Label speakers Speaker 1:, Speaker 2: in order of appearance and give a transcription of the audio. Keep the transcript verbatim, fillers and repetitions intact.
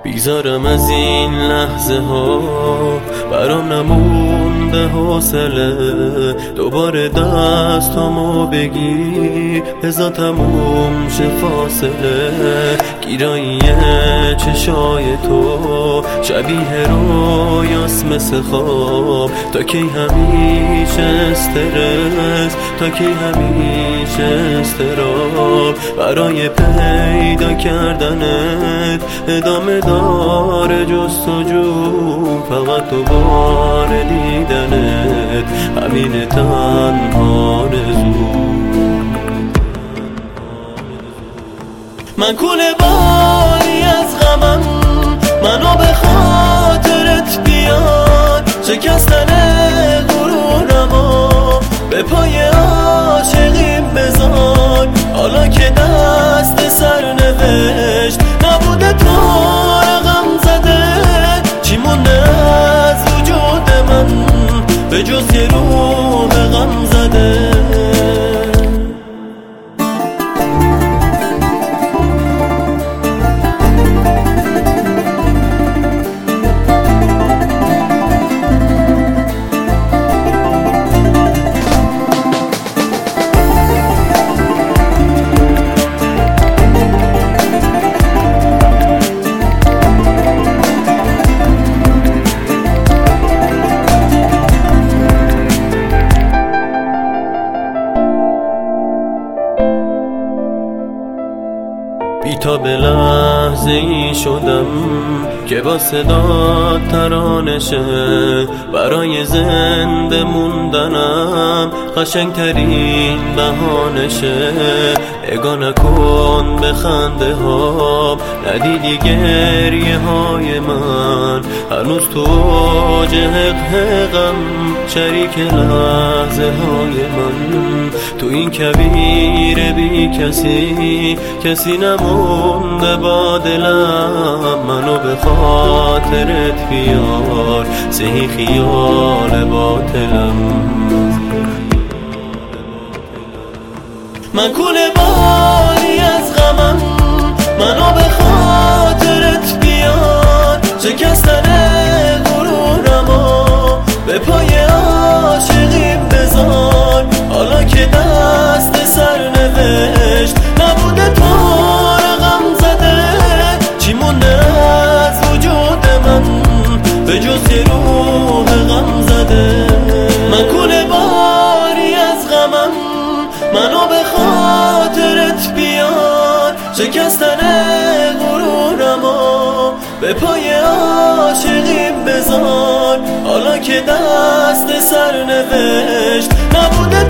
Speaker 1: بیزارم از این لحظه ها، برام نمونده حوصله دوباره دستامو بگی بزا تموم شه فاصله. گیرایی چشای تو شبیه رویاست مثل خواب، تا کی همیشه استرس، تا کی همیشه استراب. برای پیدا کردنت ادامه داره جستجو، فقط دوباره دیدنت همین تنها آرزو. من کوله باری از غمم، منو به خاطرت بیاد، شکستن غرورمو به پای عاشقیم بذار. حالا که دست سرنوشت نبوده تو غم زده، چی مونده از وجود من به جز یه روح غم زده. بی تا به لحظه ای شدم که با صدا ترانشه، برای زنده موندنم قشنگ ترین بهانشه. اگه نکن به خنده ها، ندیدی گریه های من، هنوز تو اوج حقم شریک لحظه های من. تو این کویر بی کسی کسی نمونده با دلم، منو به خاطرت بیار سهی خیال باطلم. من کوله باری از غمم، منو به خاطرت بیار، شکستن غرورمو به پای عاشقیم بذار. حالا که دست سرنوشت نبوده تو غم زده، چی مونده از وجود من به جز یه روح غم زده. من کوله باری از غمم، منو به خاطرت بیار، شکستن غرورمو به پای عاشقیم بذار. حالا که دست سرنوشت نبوده